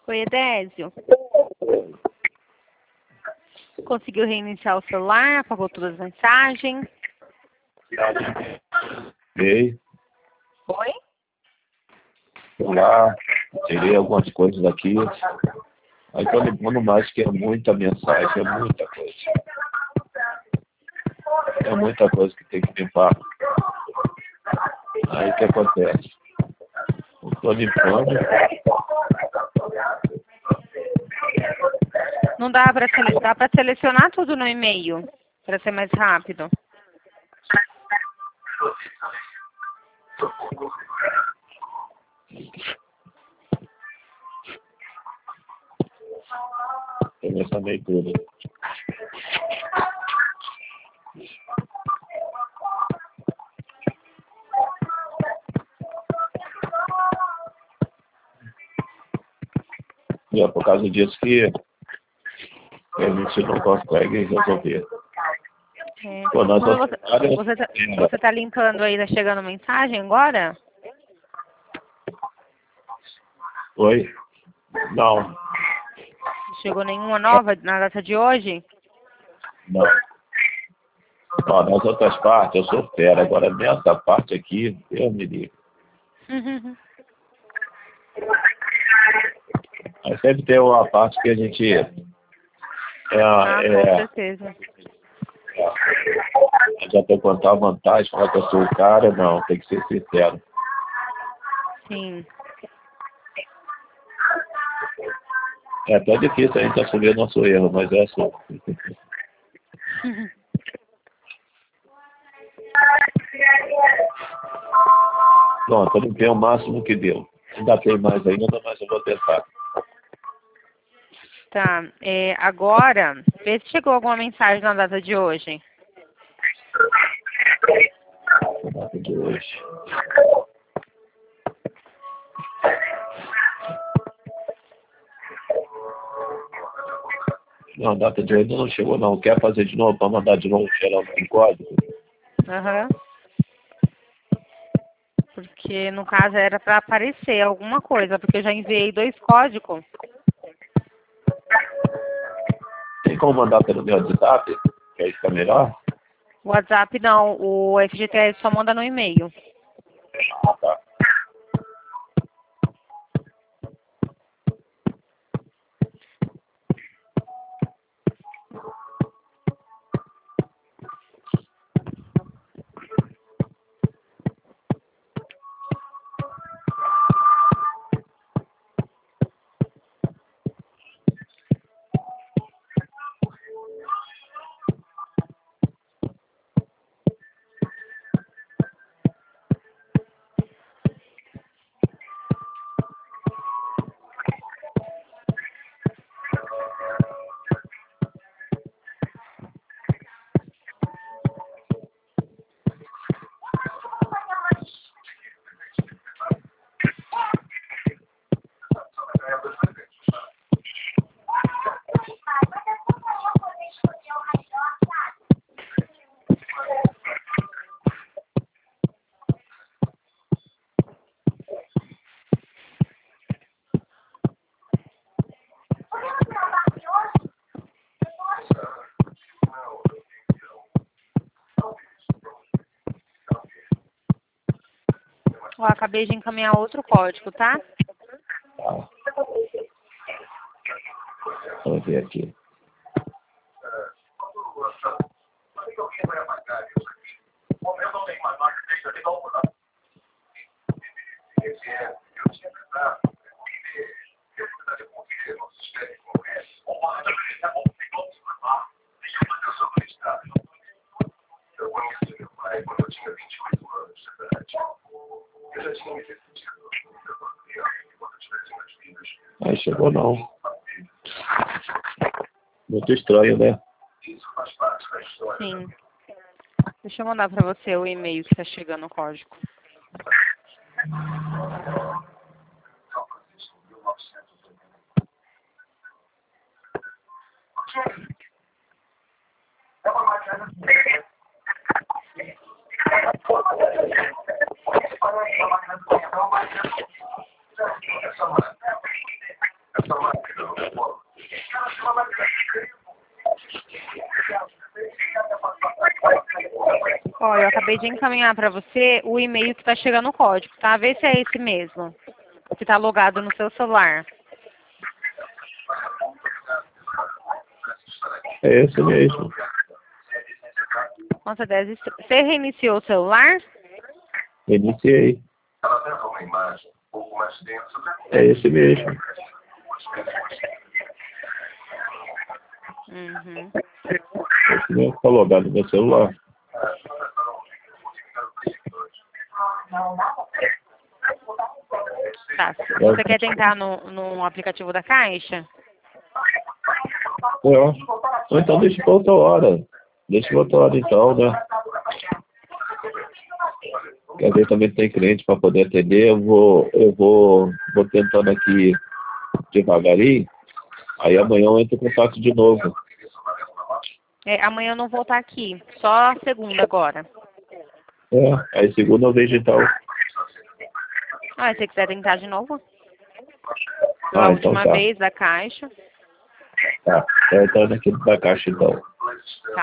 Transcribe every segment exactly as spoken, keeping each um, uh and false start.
Oi, Edésio. Conseguiu reiniciar o celular? Apagou todas as mensagens? Ei, Oi? fui lá, tirei algumas coisas daqui. Aí tô lembrando mais que é muita mensagem, é muita coisa. É muita coisa que tem que limpar. Aí o que acontece? Eu tô limpando. Não dá para sele... dá para selecionar tudo no e-mail para ser mais rápido. Tem essa leitura. E é por causa disso que a gente não consegue resolver. É. Pô, nas Não, outras você, áreas, você, tá, é, você tá linkando aí, tá chegando mensagem agora? Oi? Não, Chegou nenhuma nova na data de hoje? não. Ó, nas outras partes eu sou fera. Agora nessa parte aqui, eu me ligo. Aí sempre tem uma parte que a gente é, Ah, com é, certeza. já tem que contar vantagem, falar que eu sou o cara, não, tem que ser sincero. Sim. É até difícil a gente assumir o nosso erro, mas é assim. Pronto, eu limpei o máximo que deu. Ainda tem mais ainda, mas eu vou tentar. Tá. É, agora, vê se chegou alguma mensagem na data de hoje. Na data de hoje. Não, a data de hoje ainda não chegou não. Quer fazer de novo para mandar de novo geral em código? Aham. Porque, no caso, era para aparecer alguma coisa, porque eu já enviei dois códigos. Tem como mandar pelo meu WhatsApp? Que aí fica melhor? O WhatsApp não, o F G T S só manda no e-mail. Ah, tá. Ó, acabei de encaminhar outro código, tá? Tá. Vamos ver aqui. Aí chegou não. Muito estranho, né? Sim. Deixa eu mandar pra você o e-mail que tá chegando o código. Ó, eu acabei de encaminhar para você o e-mail que está chegando o código, tá? Vê se é esse mesmo, que está logado no seu celular. É esse mesmo. Nossa, dez. Você reiniciou o celular? Iniciei. É esse mesmo. Uhum. Esse mesmo está logado no meu celular. Tá. Você quer tentar no, no aplicativo da Caixa? É. Ou então deixa para outra hora. Deixa para outra hora então, né? Porque às vezes também tem cliente para poder atender. Eu vou, eu vou, vou tentando aqui devagarinho. Aí amanhã eu entro em contato de novo. É, amanhã eu não vou estar aqui, só segunda agora. É, aí segunda eu vejo então. Ah, se você quiser tentar de novo? Ah, A então última tá. vez da Caixa. Tá. Eu entro aqui da caixa então. Tá.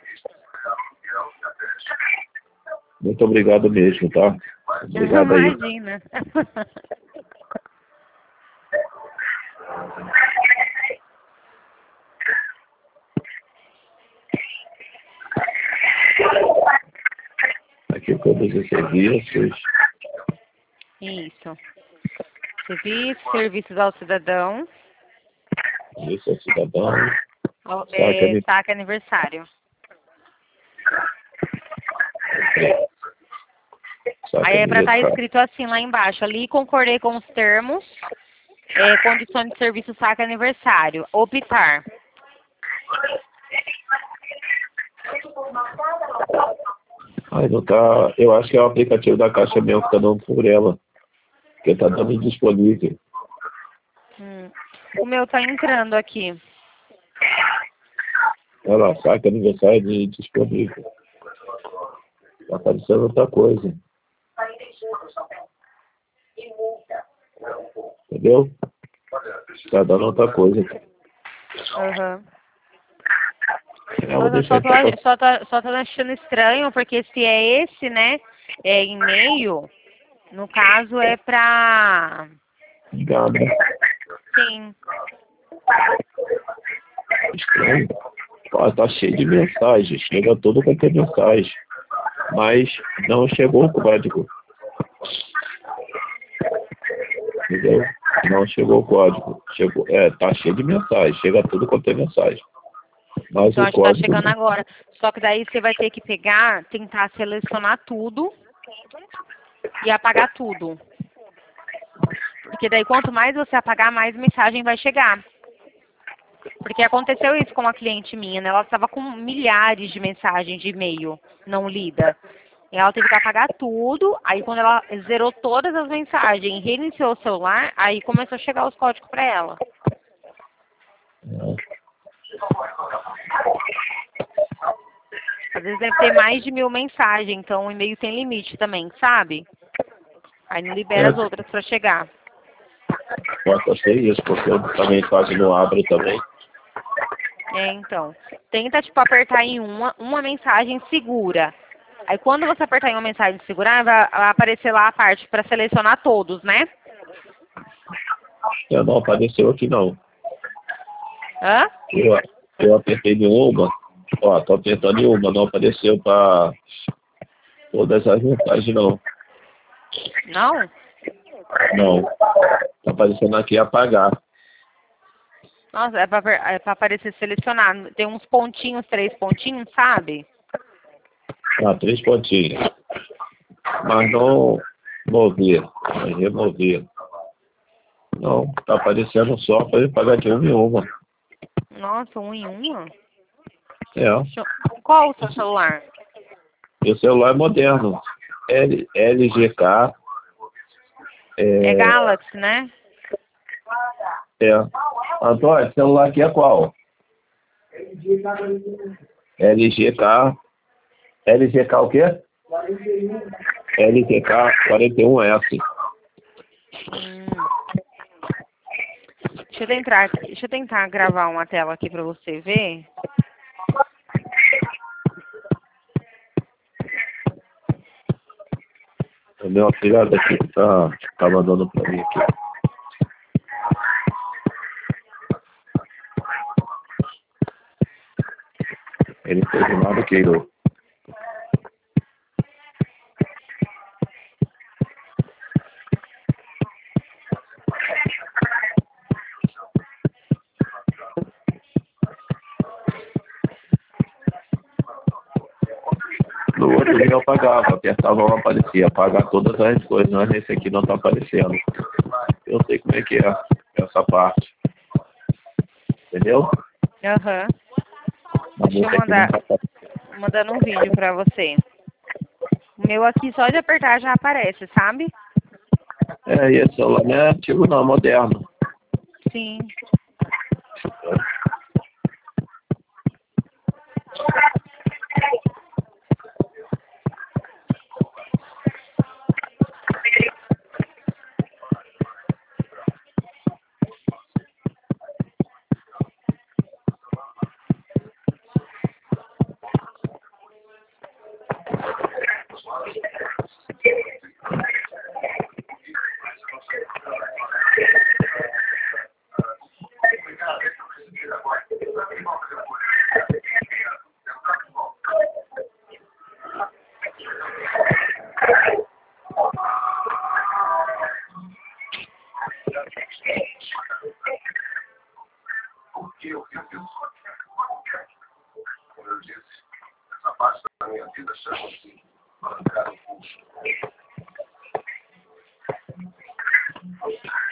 Muito obrigado mesmo, tá? Obrigado aí. Imagina. Aqui todos os serviços. Isso. Serviço, serviços ao cidadão. Isso é cidadão. Ao- Saca, É, né? saque aniversário. Saca Aí é para estar aniversário. escrito assim lá embaixo. Ali concordei com os termos. É, condição de serviço saque aniversário. Optar. Ai, não tá. Eu acho que é o aplicativo da Caixa mesmo que tá dando por ela. Porque tá dando indisponível. Hum. O meu tá entrando aqui. Olha lá, saca aniversário de disponível. Tá aparecendo outra coisa. Entendeu? Tá dando outra coisa. Uhum. Eu vou Nossa, deixar só tô, aqui pra... só, tô, só tô achando estranho, porque se é esse, né, é e-mail, no caso é pra... Ligar, né? Sim. Estranho. Ó, tá cheio de mensagens. Chega tudo quanto é mensagem. Mas não chegou o código. Entendeu? Não chegou o código. Chegou, é, tá cheio de mensagem. Chega tudo quanto é mensagem. Mas Então o acho que tá código chegando não. agora. Só que daí você vai ter que pegar, tentar selecionar tudo e apagar tudo. Porque daí quanto mais você apagar, mais mensagem vai chegar. Porque aconteceu isso com uma cliente minha, né? Ela estava com milhares de mensagens de e-mail não lida. E ela teve que apagar tudo, aí quando ela zerou todas as mensagens e reiniciou o celular, aí começou a chegar os códigos para ela. Às vezes deve ter mais de mil mensagens, então o e-mail tem limite também, sabe? Aí não libera as outras para chegar. Pode ser isso, porque eu também quase não abro também. É, então. Tenta, tipo, apertar em uma, uma mensagem segura. Aí quando você apertar em uma mensagem segurar, vai, vai aparecer lá a parte para selecionar todos, né? Eu não apareceu aqui não. Hã? Eu, eu apertei em uma. Ó, tô apertando em uma, não apareceu para todas as mensagens não. Não? Não. Tá aparecendo aqui apagar. Nossa, é pra, é pra aparecer selecionado. Tem uns pontinhos, três pontinhos, sabe? Ah, três pontinhos. Mas não mover. Mas remover. Não, tá aparecendo só para pagar de uma em uma. Nossa, um em uma? É. Deixa eu- Qual o seu celular? Meu celular é moderno. L, LGK. É É, Galaxy, né? é. Antônio, celular aqui é qual? L G K. L G K o quê? L G K quarenta e um S. Hum. Deixa eu tentar, deixa eu tentar gravar uma tela aqui pra você ver. O meu afilhado aqui que tá, tá mandando pra mim aqui. Ele não fez nada que ele... No outro dia eu apagava, apertava um, aparecia, apagar todas as coisas, mas nesse aqui não tá aparecendo. Eu sei como é que é essa parte. Entendeu? Aham. Mas Deixa eu esse aqui não mandar, tá aparecendo. mandando um vídeo pra você. O meu aqui só de apertar já aparece, sabe? É, e esse celular não é antigo não, é moderno. Sim. Porque eu fiz isso. Como eu disse, essa parte da minha vida chama-se mancar o pulso.